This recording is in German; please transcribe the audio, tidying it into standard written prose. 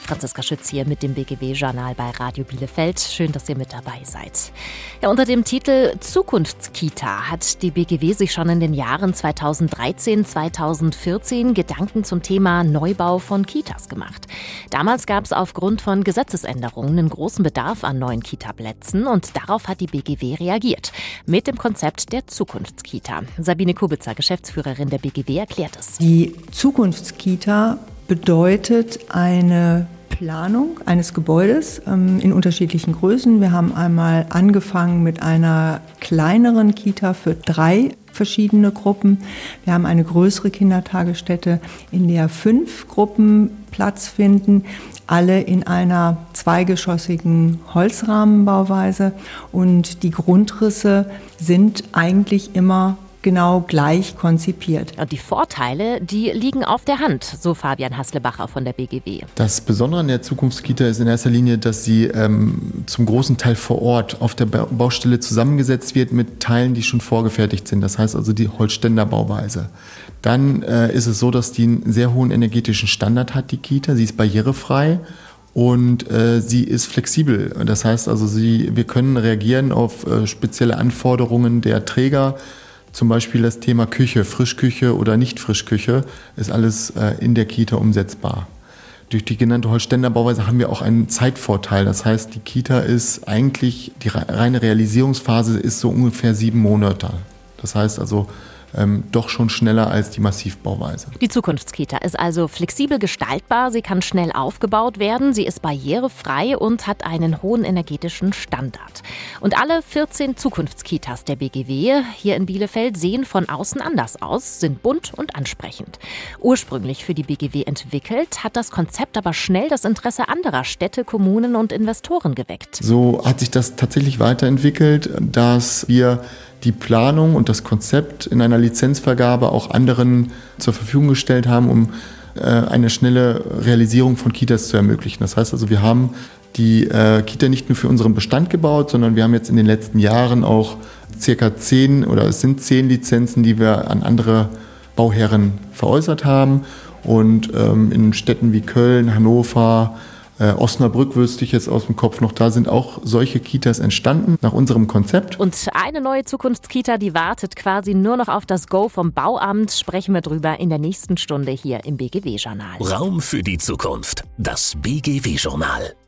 Franziska Schütz hier mit dem BGW-Journal bei Radio Bielefeld. Schön, dass ihr mit dabei seid. Ja, unter dem Titel Zukunftskita hat die BGW sich schon in den Jahren 2013, 2014 Gedanken zum Thema Neubau von Kitas gemacht. Damals gab es aufgrund von Gesetzesänderungen einen großen Bedarf an neuen Kita-Plätzen und darauf hat die BGW reagiert mit dem Konzept der Zukunftskita. Sabine Kubitzer, Geschäftsführerin der BGW, erklärt es. Die Zukunftskita bedeutet eine Planung eines Gebäudes in unterschiedlichen Größen. Wir haben einmal angefangen mit einer kleineren Kita für 3 verschiedene Gruppen. Wir haben eine größere Kindertagesstätte, in der 5 Gruppen Platz finden, alle in einer zweigeschossigen Holzrahmenbauweise. Und die Grundrisse sind eigentlich immer genau gleich konzipiert. Und die Vorteile, die liegen auf der Hand, so Fabian Haslebacher von der BGW. Das Besondere an der Zukunftskita ist in erster Linie, dass sie zum großen Teil vor Ort auf der Baustelle zusammengesetzt wird mit Teilen, die schon vorgefertigt sind. Das heißt also die Holzständerbauweise. Dann ist es so, dass die einen sehr hohen energetischen Standard hat, die Kita. Sie ist barrierefrei. Und sie ist flexibel. Das heißt also, wir können reagieren auf spezielle Anforderungen der Träger. Zum Beispiel das Thema Küche, Frischküche oder Nicht-Frischküche, ist alles in der Kita umsetzbar. Durch die genannte Holzständerbauweise haben wir auch einen Zeitvorteil. Das heißt, die Kita ist eigentlich, die reine Realisierungsphase ist so ungefähr 7 Monate. Das heißt also, doch schon schneller als die Massivbauweise. Die Zukunftskita ist also flexibel gestaltbar, sie kann schnell aufgebaut werden, sie ist barrierefrei und hat einen hohen energetischen Standard. Und alle 14 Zukunftskitas der BGW hier in Bielefeld sehen von außen anders aus, sind bunt und ansprechend. Ursprünglich für die BGW entwickelt, hat das Konzept aber schnell das Interesse anderer Städte, Kommunen und Investoren geweckt. So hat sich das tatsächlich weiterentwickelt, dass wir die Planung und das Konzept in einer Lizenzvergabe auch anderen zur Verfügung gestellt haben, um eine schnelle Realisierung von Kitas zu ermöglichen. Das heißt also, wir haben die Kita nicht nur für unseren Bestand gebaut, sondern wir haben jetzt in den letzten Jahren auch circa 10 Lizenzen, die wir an andere Bauherren veräußert haben. Und in Städten wie Köln, Hannover, Osnabrück wüsste ich jetzt aus dem Kopf noch, da sind auch solche Kitas entstanden nach unserem Konzept. Und eine neue Zukunftskita, die wartet quasi nur noch auf das Go vom Bauamt. Sprechen wir drüber in der nächsten Stunde hier im BGW-Journal. Raum für die Zukunft. Das BGW-Journal.